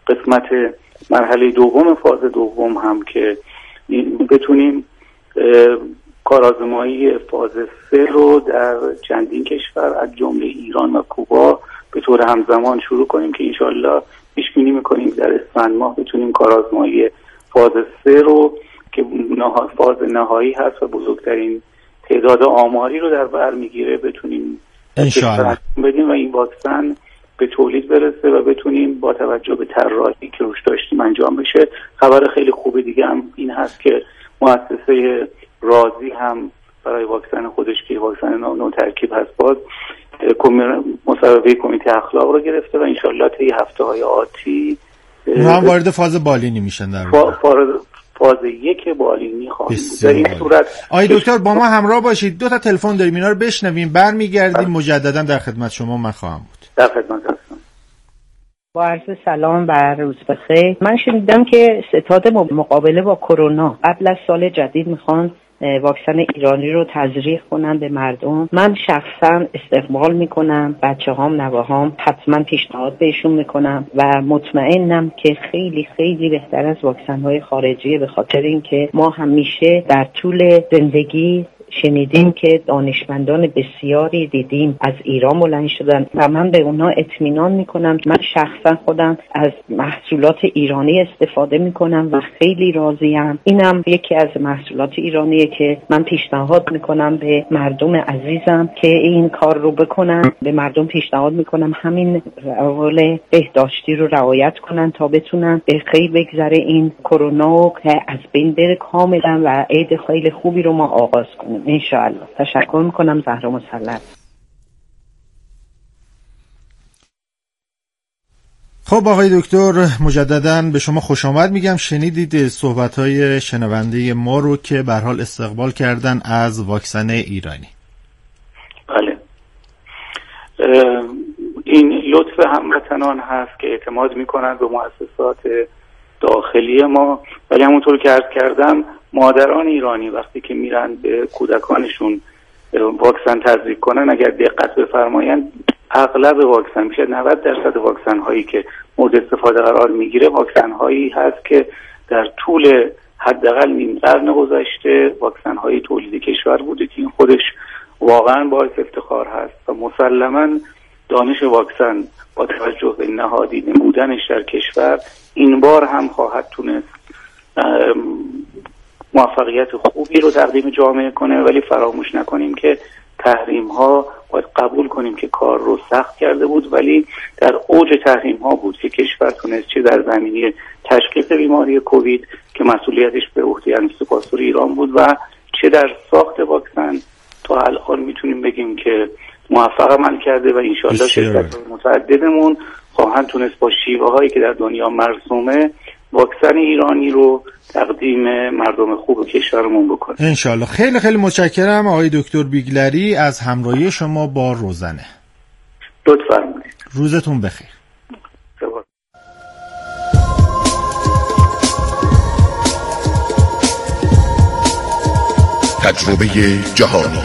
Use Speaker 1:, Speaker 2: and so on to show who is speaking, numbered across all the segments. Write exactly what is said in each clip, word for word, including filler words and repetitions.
Speaker 1: قسمت مرحله دوم فاز دوم هم که بتونیم کارآزمایی فاز سه رو در چندین کشور از جمله ایران و کوبا به طور همزمان شروع کنیم که انشالله پیش بینی میکنیم در اسفند ماه بتونیم کارآزمایی فاز سه رو که فاز نهایی هست و بزرگترین تعداد آماری رو در بر میگیره بتونیم
Speaker 2: انشالله
Speaker 1: بدیم و این واکسن به تولید برسه و بتونیم با توجه به طراحی که روش داشتیم انجام بشه. خبر خیلی خوب دیگه هم این هست که مؤسسه رازی هم برای واکسن خودش که واکسن نو ترکیب هست باز مصوبه کمیته اخلاق رو گرفته و انشالله طی هفته‌های آتی
Speaker 2: هم وارد فاز بالینی میشن در
Speaker 1: فا... فاز یک بالینی خواهیم بود. در این صورت
Speaker 2: آقای دکتر با ما همراه باشید، دو تا تلفن داریم اینا رو بشنویم برمیگردیم مجددا در خدمت شما من خواهم بود.
Speaker 1: در خدمت هستم.
Speaker 3: با عرض سلام و روز بخیر. من شنیدم که ستاد مقابله با کرونا قبل از سال جدید میخوان واکسن ایرانی رو تزریق کنن به مردم. من شخصا استقبال میکنم، بچه هام نواهام حتما پیشنهاد بهشون میکنم و مطمئنم که خیلی خیلی بهتر از واکسن های خارجیه، به خاطر اینکه ما همیشه در طول زندگی شنیدیم که دانشمندان بسیاری دیدیم از ایران بلند شدن و من به اونا اطمینان میکنم. من شخصا خودم از محصولات ایرانی استفاده میکنم و خیلی راضیم. اینم یکی از محصولات ایرانیه که من پیشنهاد میکنم به مردم عزیزم که این کار رو بکنن. به مردم پیشنهاد میکنم همین روال بهداشتی رو رعایت کنن تا بتونن به خیر بگذره این کرونا که از بین بره کاملا و عید خیلی خوبی رو ما آغاز کنیم انشاءالله. تشکر میکنم. زهرا مسلط.
Speaker 2: خب آقای دکتر مجددا به شما خوش آمد میگم. شنیدید صحبت‌های شنونده ما رو که به هر حال استقبال کردن از واکسن ایرانی.
Speaker 1: بله این لطف هموطنان هست که اعتماد میکنن به مؤسسات داخلی ما، ولی همونطور که عرض کردم مادران ایرانی وقتی که میرن به کودکانشون واکسن تزریق کنن اگر دقت بفرمایند اغلب واکسن میشه نود درصد واکسن هایی که مورد استفاده قرار میگیره واکسن هایی هست که در طول حداقل نیم قرن گذشته واکسن های تولیدی کشور بوده که این خودش واقعا باعث افتخار هست و مسلما دانش واکسن با توجه به نهادی نمودنش در کشور این بار هم خواهد تونست موفقیت خوبی رو تقدیم جامعه کنه. ولی فراموش نکنیم که تحریم ها باید قبول کنیم که کار رو سخت کرده بود، ولی در اوج تحریم ها بود که کشور تونست چه در زمینه تشخیص بیماری کووید که مسئولیتش به عهده انستیپاسور ایران بود و چه در ساخت واکسن تا الان میتونیم بگیم که موفق عمل کرده و انشالله شرکت متعددمون خواهند تونست با شیوه هایی که در دنیا مرسومه واکسن ایرانی رو تقدیم مردم خوب کشورمون بکنه
Speaker 2: انشالله. خیلی خیلی متشکرم آقای دکتر بیگلری از همراهی شما با روزنه.
Speaker 1: لطف فرمایید.
Speaker 2: روزتون بخیر.
Speaker 1: سپاس.
Speaker 4: تجربه جهانی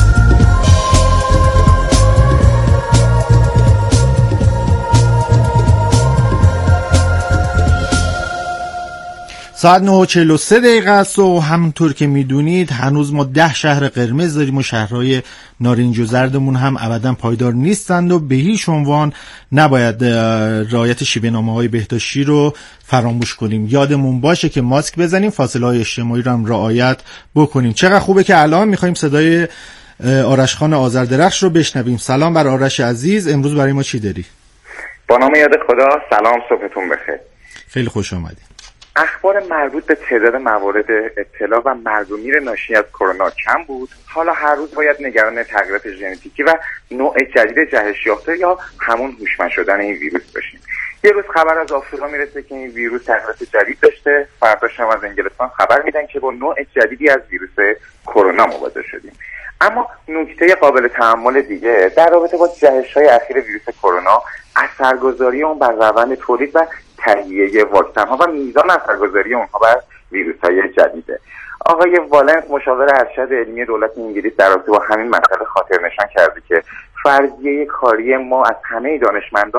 Speaker 2: ساعت نه و چهل و سه دقیقه است و همونطور که میدونید هنوز ما ده شهر قرمز داریم و شهرهای نارنج و زردمون هم ابدا پایدار نیستند و به هیچ عنوان نباید رعایت شیوه‌نامه‌های بهداشتی رو فراموش کنیم. یادمون باشه که ماسک بزنیم، فاصله‌های اجتماعی رو هم رعایت بکنیم. چقدر خوبه که الان می‌خوایم صدای آرش خان آذردرخش رو بشنویم. سلام بر آرش عزیز، امروز برای ما چی داری؟
Speaker 5: با نام یاد خدا. سلام، صبحتون بخیر.
Speaker 2: خیلی خوش اومدید.
Speaker 5: اخبار مربوط به تعداد موارد ابتلا و مرگ و میر ناشی از کرونا کم بود. حالا هر روز باید نگران تغییرات ژنتیکی و نوع جدید جهش یافته یا همون هوشمند شدن این ویروس باشیم. یه روز خبر از آفریقا میرسه که این ویروس تغییرات جدید داشته، فرداش هم از انگلستان خبر میدن که با نوع جدیدی از ویروس کرونا مواجه شدیم. اما نکته قابل تأمل دیگه در رابطه با جهش‌های اخیر ویروس کرونا اثرگذاری اون بر روند تولید و تهیه واکسن‌ها و میزان اثرگذاری اونها بر ویروس‌های جدیده. آقای والنس مشاور ارشد علمی دولت انگلیس در رابطه با همین مسئله خاطر نشان کرده که فرضیه کاری ما از همه دانشمندان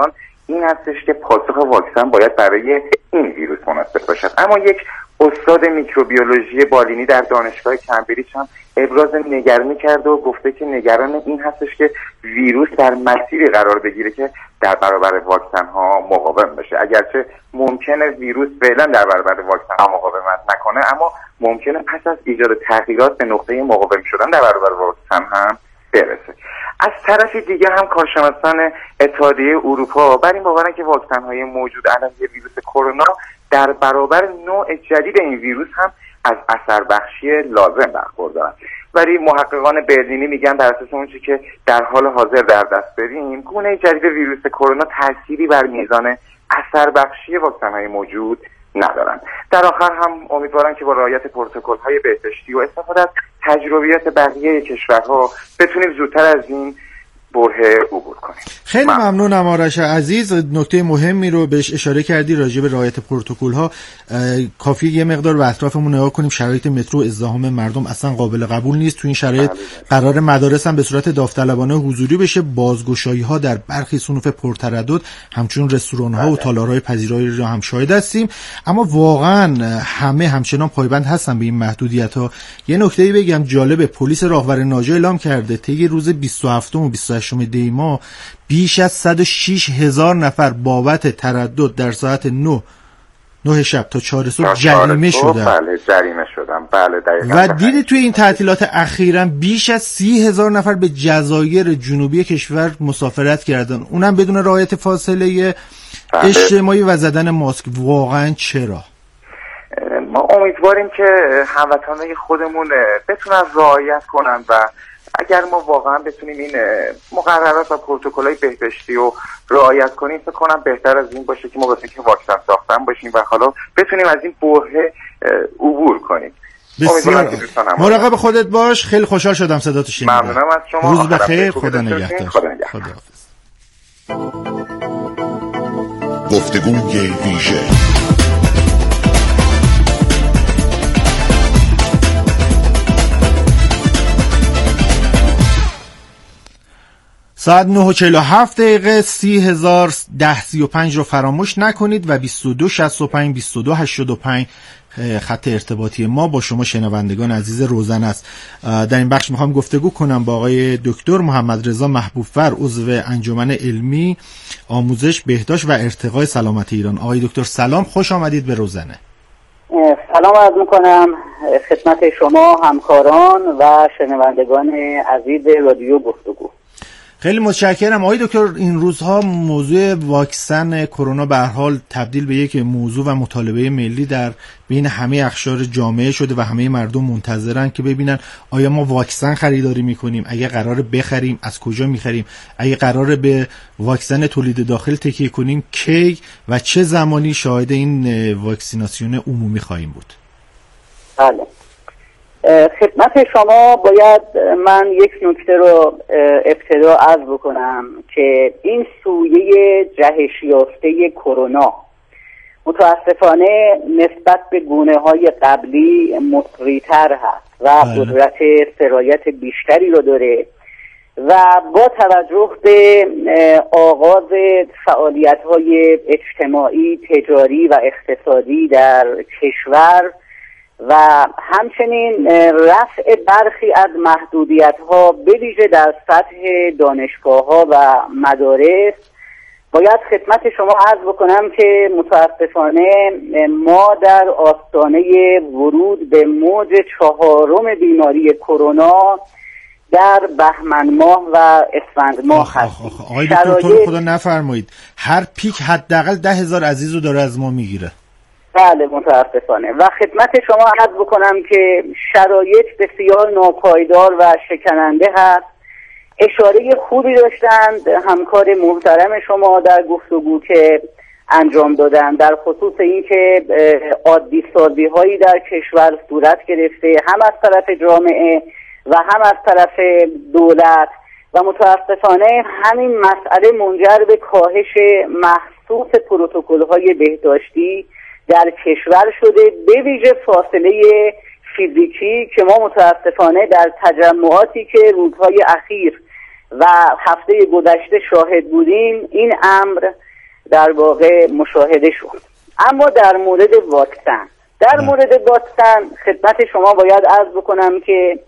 Speaker 5: این هستش که پاسخ واکسن باید برای این ویروس مناسب باشد. اما یک استاد میکروبیولوژی بالینی در دانشگاه کمبریج هم ابراز نگرانی کرده و گفته که نگران این هستش که ویروس در مسیری قرار بگیره که در برابر واکسن ها مقاوم بشه. اگرچه ممکنه ویروس فعلا در برابر واکسن ها مقاومت نکنه، اما ممکنه پس از ایجاد تغییرات به نقطه مقاوم شدن در برابر واکسن هم برسه. از طرف دیگه هم کارشناسان اتحادیه اروپا بر این باورن که واکسن های موجود علیه ویروس کرونا در برابر نوع جدید این ویروس هم از اثر بخشی لازم برخوردارن. ولی محققان برلینی میگن بر اساس اون چیزی که در حال حاضر در دست داریم، گونه جدید ویروس کرونا تأثیری بر میزان اثر بخشی واکسن های موجود ندارن. در آخر هم امیدوارم که با رعایت پروتکل‌های بهداشتی و استفاده از تجربیات بقیه کشورها بتونیم زودتر از این بره عبور کنیم.
Speaker 2: خیلی ممنون. ممنونم آرش عزیز، نکته مهمی رو بهش اشاره کردی راجع به رعایت پروتکل‌ها. کافیه یه مقدار به اطرافمون نگاه کنیم، شرایط مترو ازدحام مردم اصلا قابل قبول نیست. تو این شرایط قرار مدارس هم به صورت داوطلبانه حضوری بشه. بازگشایی‌ها در برخی صنوف پرتردد همچون رستوران‌ها و تالارهای پذیرایی رو هم شاهد هستیم، اما واقعا همه همچنان پایبند هستن به این محدودیت‌ها. یه نکته‌ای بگم جالبه، پلیس راهور ناجا اعلام کرده طی روز بیست و هفتم و بیست و هشتم دی ماه بیش از صد و شش هزار نفر بابت تردد در ساعت نه نه شب تا چهار صبح جریمه شدن.
Speaker 5: بله جریمه شدن. بله دقیقاً.
Speaker 2: و دیدی توی این تعطیلات اخیراً بیش از سی هزار نفر به جزایر جنوبی کشور مسافرت کردن، اونم بدون رعایت فاصله بله. اجتماعی و زدن ماسک. واقعاً چرا؟
Speaker 5: ما امیدواریم که هموطنان خودمون بتونن رعایت کنن و اگر ما واقعا بتونیم این مقررات و پروتکل‌های بهداشتی رو رعایت کنیم، فکر کنم بهتر از این باشه که ما واسه که واکسن ساختن باشیم و حالا بتونیم از این بحران عبور کنیم.
Speaker 2: بسیار مراقب خودت باش. خیلی خوشحال شدم صداتو شنیدم.
Speaker 5: ممنونم از شما.
Speaker 2: روز بخیر. خدا نگهدار.
Speaker 5: خداحافظ.
Speaker 4: گفتگوی ویژه
Speaker 2: ساعت نه و چهل و هفت دقیقه. سی هزار ده سی و پنج رو فراموش نکنید و بیست و دو شصت و پنج بیست و دو هشتاد و پنج خط ارتباطی ما با شما شنوندگان عزیز روزن است. در این بخش میخوام گفتگو کنم با آقای دکتر محمد رضا محبوب‌فر، عضو انجمن علمی آموزش بهداشت و ارتقای سلامت ایران. آقای دکتر سلام، خوش آمدید به روزنه.
Speaker 6: سلام عرض میکنم خدمت شما همکاران و شنوندگان عزیز رادیو گفتگو.
Speaker 2: خیلی متشکرم. آقای دکتر، این روزها موضوع واکسن کرونا به هر حال تبدیل به یک موضوع و مطالبه ملی در بین همه اقشار جامعه شده و همه مردم منتظرن که ببینن آیا ما واکسن خریداری میکنیم، اگه قراره بخریم از کجا میخریم، اگه قراره به واکسن تولید داخل تکیه کنیم کی و چه زمانی شاهد این واکسیناسیون عمومی خواهیم بود.
Speaker 6: بله، خدمت شما باید من یک نکته رو ابتدا عرض بکنم که این سویه جهش یافته کرونا متاسفانه نسبت به گونه های قبلی مطغی‌تر هست و قدرت سرایت بیشتری رو داره و با توجه به آغاز فعالیت های اجتماعی، تجاری و اقتصادی در کشور و همچنین رفع برخی از محدودیت‌ها به ویژه در سطح دانشگاه‌ها و مدارس، باید خدمت شما عرض بکنم که متاسفانه ما در آستانه ورود به موج چهارم بیماری کرونا در بهمن ماه و اسفند ماه هستیم.
Speaker 2: آقای دکتر تو خدا نفرمایید، هر پیک حداقل ده هزار عزیز رو داره از ما میگیره.
Speaker 6: بله متاسفانه. و خدمت شما عرض بکنم که شرایط بسیار ناپایدار و شکننده هست. اشاره خوبی داشتند همکار محترم شما در گفتگو که انجام دادن در خصوص این که عادی سازی هایی در کشور صورت گرفته، هم از طرف جامعه و هم از طرف دولت، و متاسفانه همین مسئله منجر به کاهش محسوس پروتکل های بهداشتی در کشور شده، به ویژه فاصله فیزیکی که ما متاسفانه در تجمعاتی که روزهای اخیر و هفته گذشته شاهد بودیم این امر در واقع مشاهده شد. اما در مورد واکسن در مورد واکسن خدمت شما باید عرض بکنم که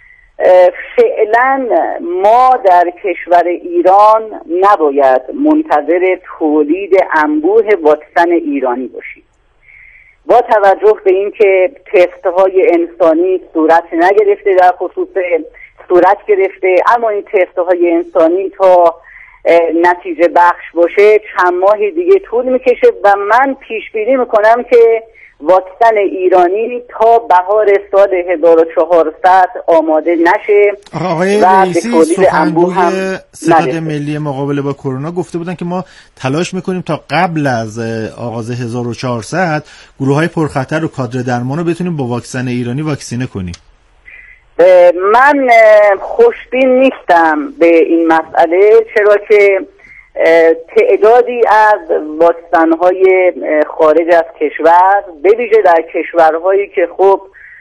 Speaker 6: فعلا ما در کشور ایران نباید منتظر تولید انبوه واکسن ایرانی باشیم. با توجه به اینکه تست‌های انسانی صورت نگرفته، در خصوص صورت گرفته، اما این تست‌های انسانی تا نتیجه بخش باشه چند ماه دیگه طول میکشه و من پیش بینی میکنم که واکسن ایرانی تا بهار سال هزار و چهارصد آماده نشه.
Speaker 2: آقای رئیسی سخنگوی ستاد ملی مقابله با کرونا گفته بودن که ما تلاش میکنیم تا قبل از آغاز هزار و چهارصد گروه های پرخطر و کادر درمان رو بتونیم با واکسن ایرانی واکسینه کنیم.
Speaker 6: من خوشبین نیستم به این مسئله، چرا که تعدادی از واکسن‌های خارج از کشور به ویژه در کشورهایی که خب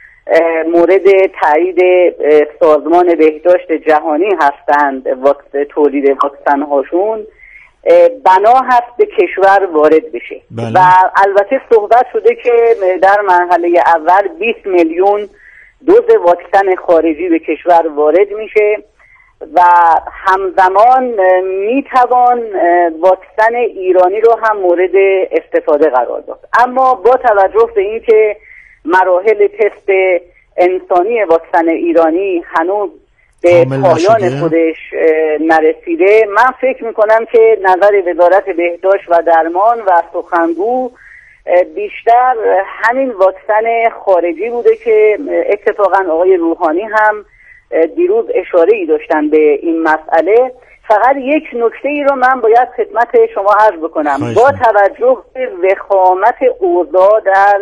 Speaker 6: مورد تایید سازمان بهداشت جهانی هستند واکسن تولید واکسن‌هاشون بنا هست به کشور وارد بشه. بله. و البته صحبت شده که در مرحله اول بیست میلیون دوز واکسن خارجی به کشور وارد میشه و همزمان میتوان واکسن ایرانی رو هم مورد استفاده قرار داد. اما با توجه به اینکه مراحل تست انسانی واکسن ایرانی هنوز به پایان خودش نرسیده، من فکر میکنم که نظر وزارت بهداشت و درمان و سخنگو بیشتر همین واکسن خارجی بوده که اتفاقا آقای روحانی هم دیروز اشاره ای داشتن به این مسئله. فقط یک نکته ای رو من باید خدمت شما عرض بکنم. با توجه به وخامت اوضاع در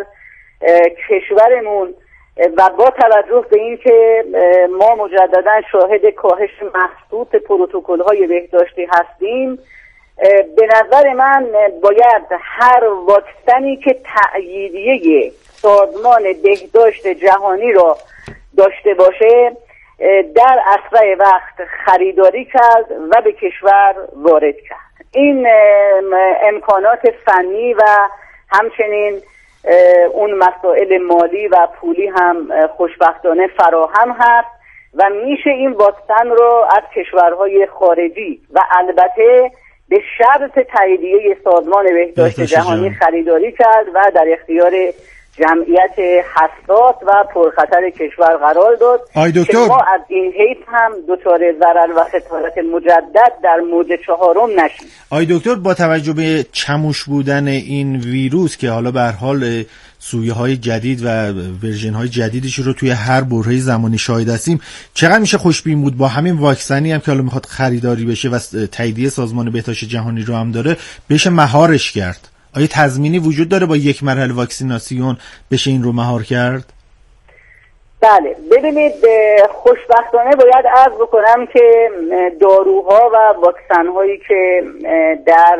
Speaker 6: کشورمون و با توجه به این که ما مجددا شاهد کاهش محسوس پروتکل‌های بهداشتی هستیم، به نظر من باید هر واکسنی که تأییدیه سازمان بهداشت جهانی را داشته باشه در اسرع وقت خریداری کرد و به کشور وارد کرد. این امکانات فنی و همچنین اون مسائل مالی و پولی هم خوشبختانه فراهم هست و میشه این واکسن رو از کشورهای خارجی و البته به شرط تاییدیه سازمان بهداشت جهانی خریداری کرد و در اختیار جمعیت حساس و پرخطر کشور قرار داد که ما از این حیث هم دچار ضرر و خسارت مجدد در موج چهارم نشیم.
Speaker 2: آی دکتر، با توجه به چموش بودن این ویروس که حالا به هر حال سویه های جدید و ورژن های جدیدش رو توی هر برهه زمانی شاهد هستیم، چقدر میشه خوشبین بود با همین واکسنی هم که حالا میخواد خریداری بشه و تاییدیه سازمان بهداشت جهانی رو هم داره بشه مهارش کرد؟ آیا تضمینی وجود داره با یک مرحله واکسیناسیون بشه این رو مهار کرد؟
Speaker 6: بله، ببینید خوشبختانه باید عرض بکنم که داروها و واکسن‌هایی که در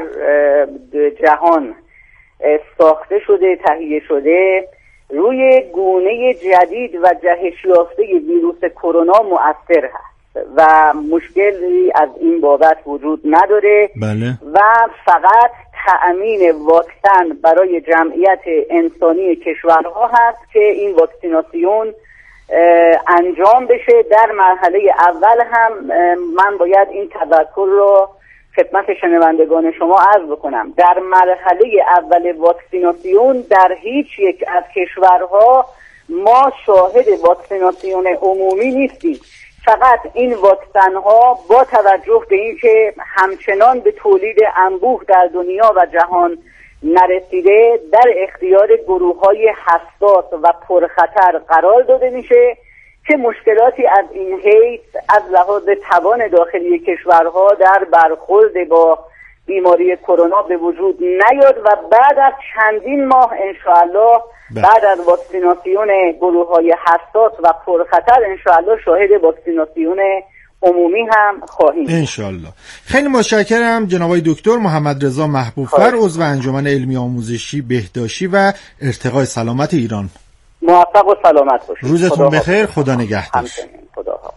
Speaker 6: جهان ساخته شده، تهیه شده، روی گونه جدید و جهش یافته ویروس کرونا مؤثر هست و مشکلی از این بابت وجود نداره.
Speaker 2: بله.
Speaker 6: و فقط تأمین واکسن برای جمعیت انسانی کشورها هست که این واکسیناسیون انجام بشه. در مرحله اول هم من باید این تذکر رو خدمت شنوندگان شما عرض بکنم. در مرحله اول واکسیناسیون در هیچ یک از کشورها ما شاهد واکسیناسیون عمومی نیستیم. فقط این واکسن ها با توجه به اینکه همچنان به تولید انبوه در دنیا و جهان نرسیده در اختیار گروه های حساس و پرخطر قرار داده میشه که مشکلاتی از این حیث از لحاظ توان داخلی کشورها در برخورد با بیماری کرونا به وجود نیاد و بعد از چندین ماه انشاءالله بعد از واکسیناسیون گروه های حساس و پرخطر انشاءالله شاهد واکسیناسیون عمومی هم خواهیم.
Speaker 2: انشاءالله. خیلی متشکرم جناب آقای دکتر محمد رضا محبوب‌فر، عضو انجمن علمی آموزشی بهداشتی و ارتقاء سلامت ایران.
Speaker 6: موفق و سلامت باشید.
Speaker 2: روزتون بخیر. خدا نگهدار.
Speaker 6: همچنین. خدا.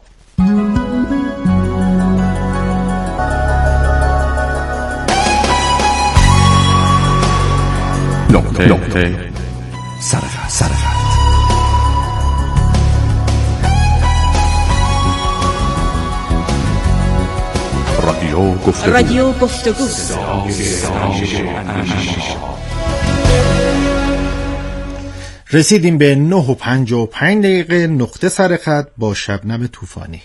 Speaker 7: نقطه نقطه سرخط سرخط رادیو گفتگو
Speaker 8: رادیو گفتگو
Speaker 2: رسیدیم به نه و پنجاه و پنج دقیقه نقطه سرخط با شبنم طوفانی.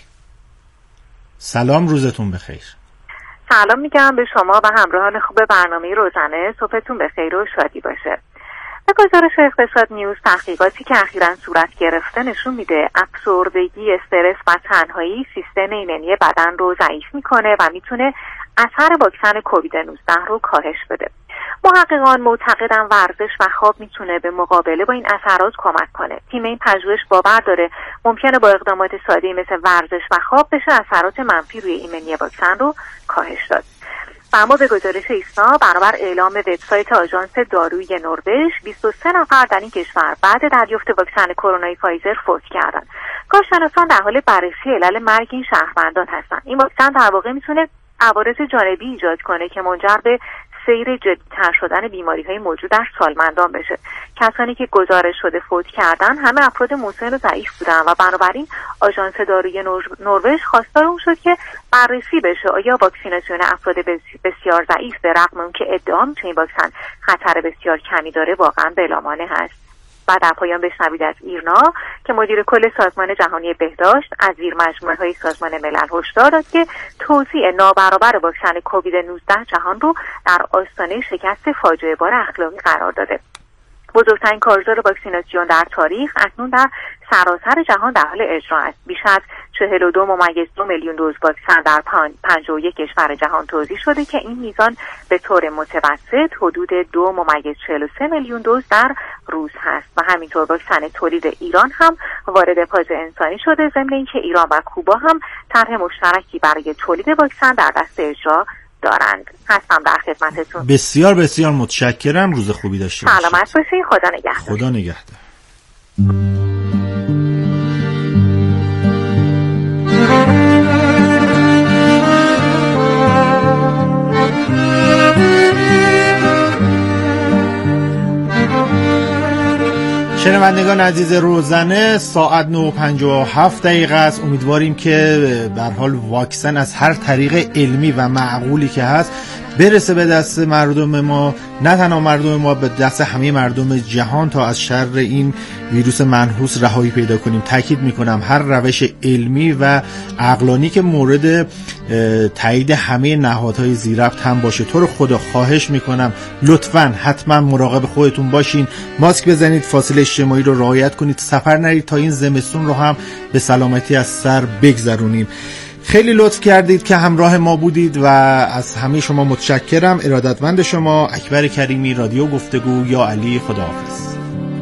Speaker 2: سلام، روزتون بخیر.
Speaker 9: سلام میگم به شما و همراهان خوب برنامه روزانه. صبحتون بخیر و شادی باشه. به گزارش اقتصاد نیوز، تحقیقاتی که اخیراً صورت گرفته نشون میده افسردگی، استرس و تنهایی سیستم ایمنی بدن رو ضعیف میکنه و میتونه اثر واکسن کووید نوزده رو کاهش بده. محققان معتقدن ورزش و خواب میتونه به مقابله با این اثرات کمک کنه. تیم این پژوهش باور داره ممکنه با اقدامات ساده‌ای مثل ورزش و خواب بشه اثرات منفی روی ایمنی واکسن رو کاهش داد. و اما به گزارش ایسنا، بنابر اعلام وبسایت آژانس دارویی نروژ، بیست و سه نفر در این کشور بعد دریافت واکسن کرونای فایزر فوت کردند. کارشناسان در حال بررسی علل مرگ این شهروندان هستند. این واکسن در واقع میتونه عوارض جانبی ایجاد کنه که منجر به سیر جدی‌تر شدن بیماری‌های موجود در سالمندان بشه. کسانی که گزارش شده فوت کردن همه افراد مسن و ضعیف بودن و بنابراین آژانس دارویی نروژ خواستار اون شد که بررسی بشه آیا واکسیناسیون افراد بسیار ضعیف به رغم اون که ادعا میشه این واکسن خطر بسیار کمی داره واقعا بلامانع هست. و در پایان بشنوید از ایرنا که مدیر کل سازمان جهانی بهداشت از زیر مجموعه‌های سازمان ملل هشدار داد که توزیع نابرابر واکسن کووید نوزده جهان رو در آستانه شکست فاجعه بار اخلاقی قرار داده. بزرگترین کارزار واکسیناسیون در تاریخ اکنون در سراسر جهان در حال اجرا است. بیش از چهل و دو ممیز دو میلیون دوز واکسن در پنجاه و یک کشور جهان توزیع شده که این میزان به طور متوسط حدود دو ممیز چهل و سه میلیون دوز در روز هست. و همینطور واکسن تولید ایران هم وارد فاز انسانی شده، ضمن اینکه ایران و کوبا هم طرح مشترکی برای تولید واکسن در دست اجرا دارند. هستم در خدمتتون.
Speaker 2: بسیار بسیار متشکرم. روز خوبی داشته باشید.
Speaker 9: سلامت باشید. خدا نگهدار.
Speaker 2: خدا نگهدار. شنوندگان عزیز روزانه، ساعت نه و پنجاه و هفت دقیقه است. امیدواریم که به هر حال واکسن از هر طریق علمی و معقولی که هست برسه به دست مردم ما، نه تنها مردم ما، به دست همه مردم جهان تا از شر این ویروس منحوس رهایی پیدا کنیم. تاکید میکنم هر روش علمی و عقلانی که مورد تایید همه نهادهای زیرربط هم باشه. تو رو خدا خواهش میکنم لطفاً حتما مراقب خودتون باشین، ماسک بزنید، فاصله اجتماعی رو رعایت کنید، سفر نرید تا این زمستون رو هم به سلامتی از سر بگذرونیم. خیلی لطف کردید که همراه ما بودید و از همه شما متشکرم. ارادتمند شما، اکبر کریمی، رادیو گفتگو. یا علی، خداحافظ.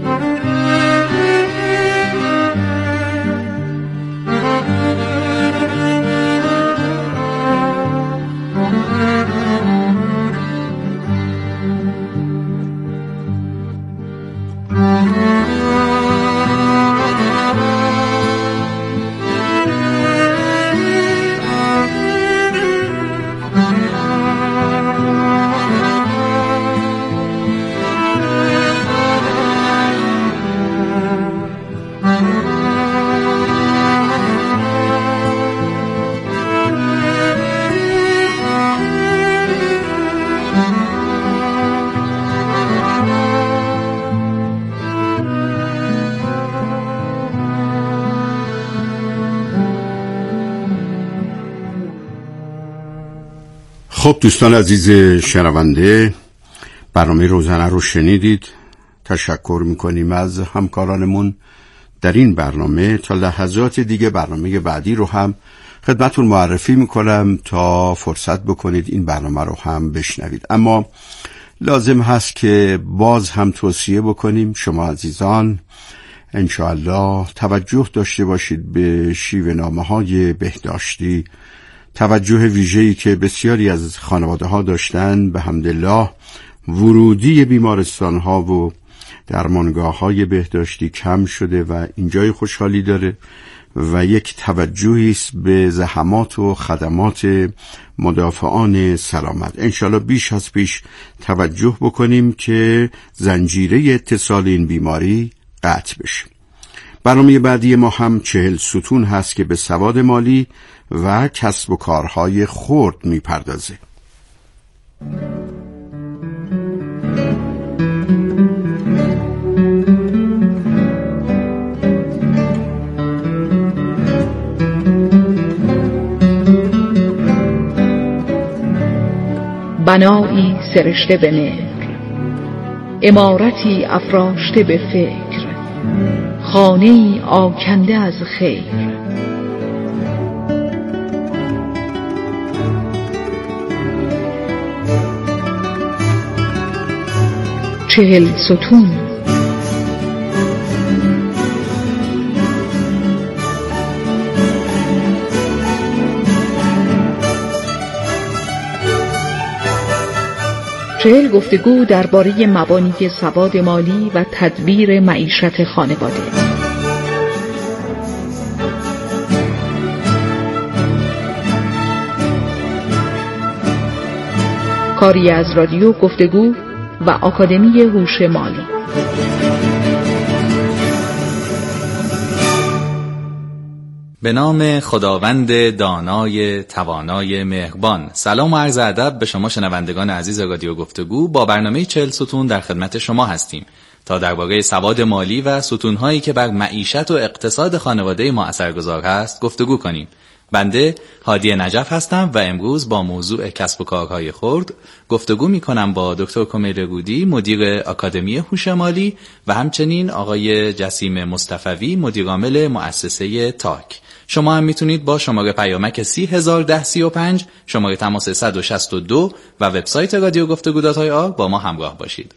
Speaker 7: خب دوستان عزیز شنونده، برنامه روزانه رو شنیدید. تشکر میکنیم از همکارانمون در این برنامه. تا لحظات دیگه برنامه بعدی رو هم خدمتون معرفی میکنم تا فرصت بکنید این برنامه رو هم بشنوید. اما لازم هست که باز هم توصیه بکنیم شما عزیزان انشاءالله توجه داشته باشید به شیوه نامه های بهداشتی، توجه ویژه‌ای که بسیاری از خانواده ها داشتن. به حمدالله ورودی بیمارستان ها و درمانگاه های بهداشتی کم شده و اینجای خوشحالی داره. و یک توجهی است به زحمات و خدمات مدافعان سلامت. انشالله بیش از پیش توجه بکنیم که زنجیره اتصال این بیماری قطع بشه. برنامه بعدی ما هم چهل ستون هست که به سواد مالی و کسب و کارهای خرد میپردازه.
Speaker 8: بنایی سرشته به مهر، عمارتی افراشته به فکر، خانه‌ای آکنده از خیر. چهل ستون. چهل گفتگو درباره مبانی سواد مالی و تدبیر معیشت خانواده. کاری از رادیو گفتگو و آکادمی هوش مالی.
Speaker 10: به نام خداوند دانای توانای مهربان. سلام و عرض ادب به شما شنوندگان عزیز رادیو گفتگو. با برنامه چهل ستون در خدمت شما هستیم تا درباره سواد مالی و ستونهایی که بر معیشت و اقتصاد خانواده ما اثرگذار هست گفتگو کنیم. بنده هادی نجف هستم و امروز با موضوع کسب و کارهای خرد گفتگو می کنم با دکتر کمیل رودی، مدیر آکادمی هوش مالی، و همچنین آقای جسیم مصطفوی، مدیر عامل مؤسسه تاک. شما هم میتونید با شماره پیامک سی هزار ده سی و پنج، شماره تماس صد و شصت و دو و وبسایت رادیو گفتگو دات آی آر با ما همراه باشید.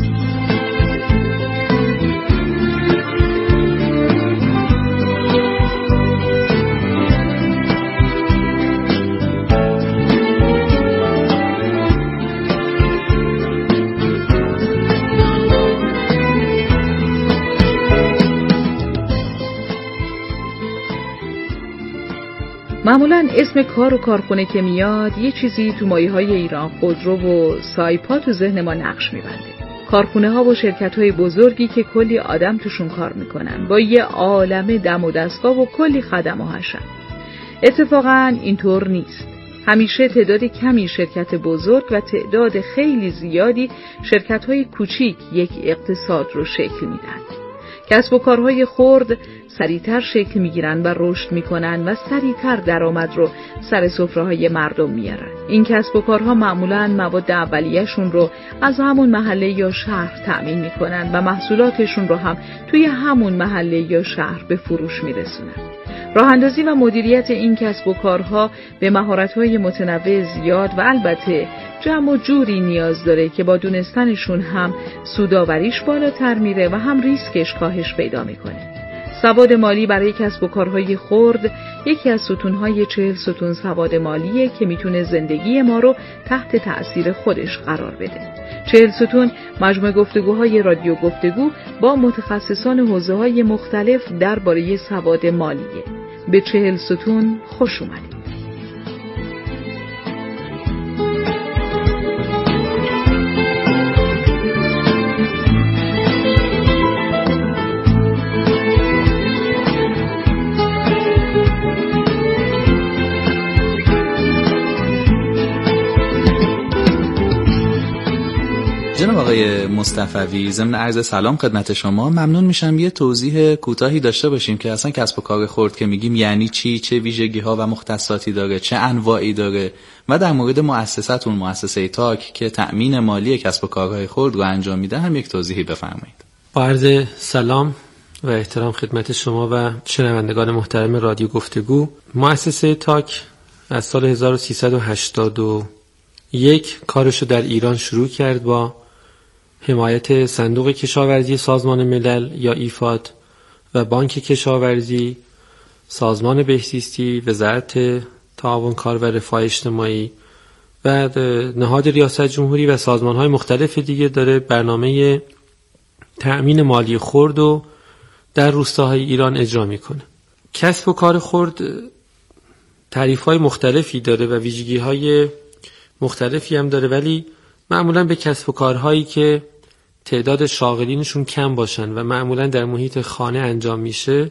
Speaker 8: معمولاً اسم کار و کارخونه که میاد یه چیزی تو مایه‌های ایران خودرو و سایپا تو ذهن ما نقش میبنده. کارخونه ها و شرکت های بزرگی که کلی آدم توشون کار میکنن با یه عالمه دم و دستگاه و کلی خدم و حشم. اتفاقاً اینطور نیست. همیشه تعداد کمی شرکت بزرگ و تعداد خیلی زیادی شرکت های کوچیک یک اقتصاد رو شکل میدن. کسب و کارهای خرد سریعتر شکل میگیرن و رشد میکنن و سریعتر درآمد رو سر سفره‌های مردم میارن. این کسب و کارها معمولاً مواد اولیه‌شون رو از همون محله یا شهر تأمین میکنن و محصولاتشون رو هم توی همون محله یا شهر به فروش میرسونن. راه اندازی و مدیریت این کسب و کارها به مهارت‌های متنوع زیاد و البته جمع و جوری نیاز داره که با دونستنشون هم سودآوریش بالاتر میره و هم ریسکش کاهش پیدا میکنه. سواد مالی برای کسب و کارهای خرد یکی از ستونهای چهل ستون سواد مالیه که میتونه زندگی ما رو تحت تأثیر خودش قرار بده. چهل ستون مجموعه گفتگوهای رادیو گفتگو با متخصصان حوزه‌های مختلف درباره سواد مالیه. به چهل ستون خوش اومدید.
Speaker 10: جناب آقای مصطفوی، ضمن عرض سلام خدمت شما، ممنون میشم یه توضیح کوتاهی داشته باشیم که اصلا کسب و کار خرد که میگیم یعنی چی، چه ویژگی ها و مختصاتی داره، چه انواعی داره، و در مورد مؤسساتون، مؤسسه تاک که تأمین مالی کسب و کارهای خرد رو انجام میده هم یک توضیحی بفرمایید.
Speaker 11: با عرض سلام و احترام خدمت شما و شنوندگان محترم رادیو گفتگو، مؤسسه تاک از سال هزار و سیصد و هشتاد و یک کارشو در ایران شروع کرد با حمایت صندوق کشاورزی سازمان ملل یا ایفاد و بانک کشاورزی، سازمان بهزیستی، وزارت تعاون کار و رفاه اجتماعی و نهاد ریاست جمهوری و سازمان‌های مختلف دیگه داره برنامه تأمین مالی خرد رو در روستاهای ایران اجرا میکنه. کسب و کار خرد تعریف‌های مختلفی داره و ویژگی‌های مختلفی هم داره، ولی معمولاً به کسب و کارهایی که تعداد شاغلینشون کم باشن و معمولاً در محیط خانه انجام میشه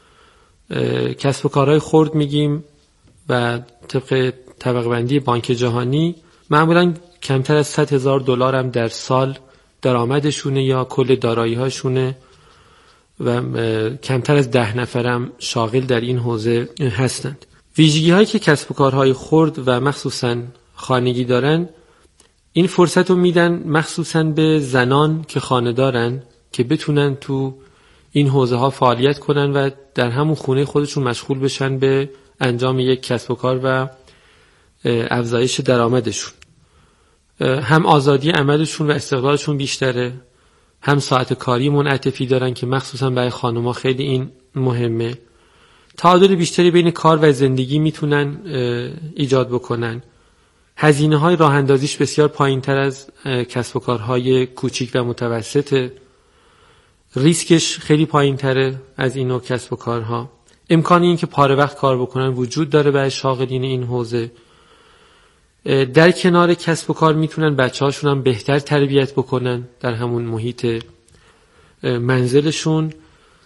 Speaker 11: کسب و کارهای خرد میگیم و طبق طبقه بندی بانک جهانی معمولاً کمتر از صد هزار دلار هم در سال درآمدشونه یا کل دارایی‌هاشونه و کمتر از ده نفرم شاغل در این حوزه هستند. ویژگی هایی که کسب و کارهای خرد و مخصوصاً خانگی دارن این فرصت رو میدن مخصوصاً به زنان که خانه دارن که بتونن تو این حوزه ها فعالیت کنن و در همون خونه خودشون مشغول بشن به انجام یک کسب و کار و افزایش درآمدشون. هم آزادی عملشون و استقلالشون بیشتره، هم ساعت کاری منعطفی دارن که مخصوصا برای خانوما خیلی این مهمه. تعادل بیشتری بین کار و زندگی میتونن ایجاد بکنن. هزینه های راه اندازیش بسیار پایین تر از کسب و کارهای کوچیک و متوسطه. ریسکش خیلی پایین تره از این نوع کسب و کارها. امکان این که پاره وقت کار بکنن وجود داره برای شاغلین این حوزه. در کنار کسب و کار میتونن بچه هاشون هم بهتر تربیت بکنن در همون محیط منزلشون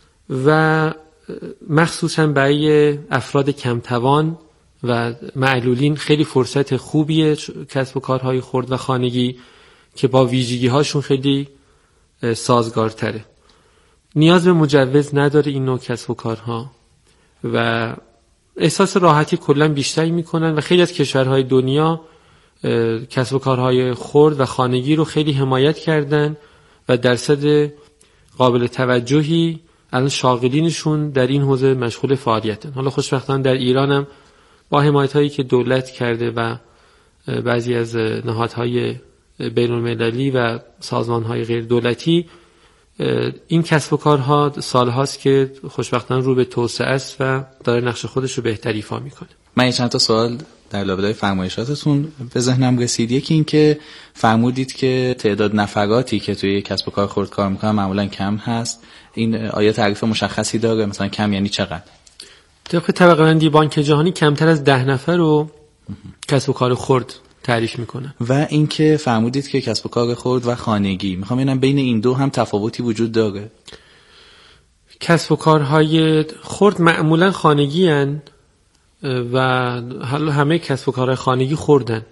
Speaker 11: و مخصوصا برای افراد کمتوان و معلولین خیلی فرصت خوبیه کسب و کارهای خرد و خانگی که با ویژگی هاشون خیلی سازگارتره. نیاز به مجوز نداره این نوع کسب و کارها و احساس راحتی کلا بیشتری میکنن و خیلی از کشورهای دنیا کسب و کارهای خرد و خانگی رو خیلی حمایت کردن و درصد قابل توجهی الان شاغلینشون در این حوزه مشغول فعالیتن. حالا خوشبختانه در ایران هم با حمایت هایی که دولت کرده و بعضی از نهادهای بین المللی و سازمان های غیر دولتی این کسب و کارها سالهاست که خوشبختانه رو به توسعه است و داره نقش خودش رو بهتر ایفا میکنه.
Speaker 10: من چند تا سوال در لابلای فرمایشاتتون به ذهنم رسید. یکی این که فرمودید که تعداد نفراتی که توی کسب و کار خرد کار میکنن معمولا کم هست. این آیا تعریف مشخصی داره؟ مثلا کم یعنی چقدر؟
Speaker 11: طبق طبقه بندی بانک جهانی کمتر از ده نفر رو کسب و کار خرد تعریف میکنه.
Speaker 10: و اینکه فرمودید که کسب و کار خرد و خانگی، میخوام ببینم بین این دو هم تفاوتی وجود داره؟
Speaker 11: کسب و کارهای خرد معمولا خانگی هن و حالا همه کسب و کارهای خانگی خردن،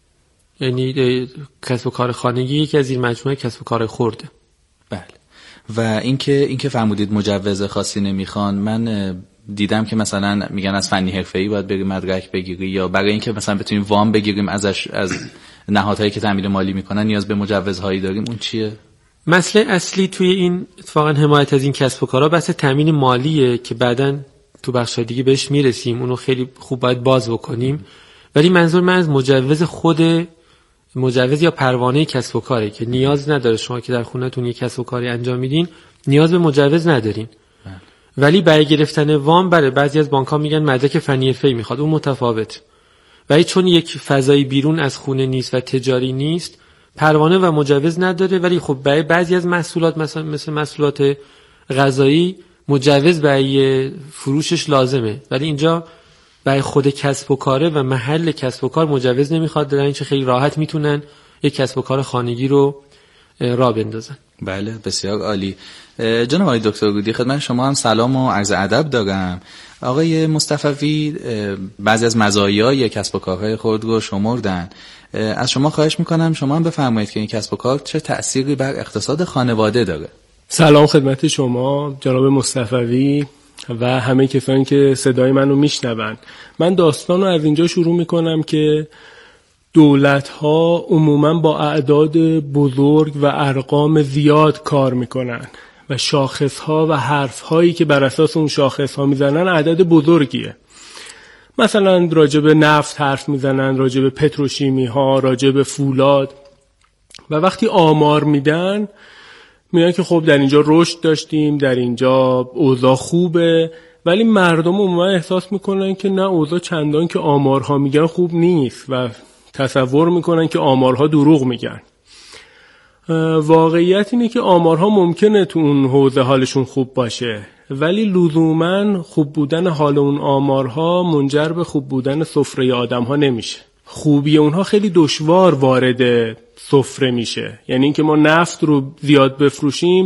Speaker 11: یعنی کسب و کار خانگی یکی از این مجموعه کسب و کار خرده.
Speaker 10: بله. و اینکه اینکه فرمودید مجوز خاصی نمیخوان، من دیدم که مثلا میگن از فنی حرفه‌ای باید بری مدرک بگیری یا برای اینکه مثلا بتونیم وام بگیریم ازش از نهادهایی که تامین مالی میکنن نیاز به مجوزهایی داریم. اون چیه؟
Speaker 11: مسئله اصلی توی این اتفاقا حمایت از این کسب و کارها بحث تامین مالیه که بعداً تو بخش دیگه بهش میرسیم، اونو خیلی خوب باید باز بکنیم. ولی منظور من از مجوز خود مجوز یا پروانه کسب و کاره که نیاز نداره شما که در خونه‌تون یک کسب و کاری انجام میدین نیاز به مجوز ندارین. ولی برای گرفتن وام برای بعضی از بانک‌ها میگن مدرک فنی حرفه‌ای میخواد، اون متفاوت. ولی چون یک فضای بیرون از خونه نیست و تجاری نیست پروانه و مجوز نداره. ولی خب برای بعضی از محصولات مثلا مثل محصولات غذایی مجوز برای فروشش لازمه، ولی اینجا برای خود کسب و کاره و محل کسب و کار مجوز نمیخواد، در اینجا خیلی راحت میتونن یک کسب و کار خانگی رو راه بندازن.
Speaker 10: بله بسیار عالی. جناب آقای دکتر گودی خدمت شما هم سلام و عرض ادب دارم. آقای مصطفوی بعضی از مزایای کسب و کارهای خود رو شمردن. از شما خواهش میکنم شما هم بفرمایید که این کسب و کار چه تأثیری بر اقتصاد خانواده داره.
Speaker 12: سلام خدمت شما جناب مصطفوی و همه کسانی که صدای منو میشنون. من داستان رو از اینجا شروع میکنم که دولت‌ها عموماً با اعداد بزرگ و ارقام زیاد کار میکنن و شاخص‌ها و حرف‌هایی که بر اساس اون شاخص‌ها میزنن عدد بزرگیه. مثلا راجع به نفت حرف میزنن، راجع به پتروشیمی‌ها، راجع به فولاد و وقتی آمار میدن میگن که خب در اینجا رشد داشتیم، در اینجا اوضاع خوبه، ولی مردم عموما احساس میکنن که نه اوضاع چندان که آمارها میگن خوب نیست و تصور میکنن که آمارها دروغ میگن. واقعیت اینه که آمارها ممکنه تو اون حوزه حالشون خوب باشه، ولی لزوماً خوب بودن حال اون آمارها منجر به خوب بودن سفره آدم‌ها نمیشه. خوبی اونها خیلی دشوار وارد سفره میشه. یعنی اینکه ما نفت رو زیاد بفروشیم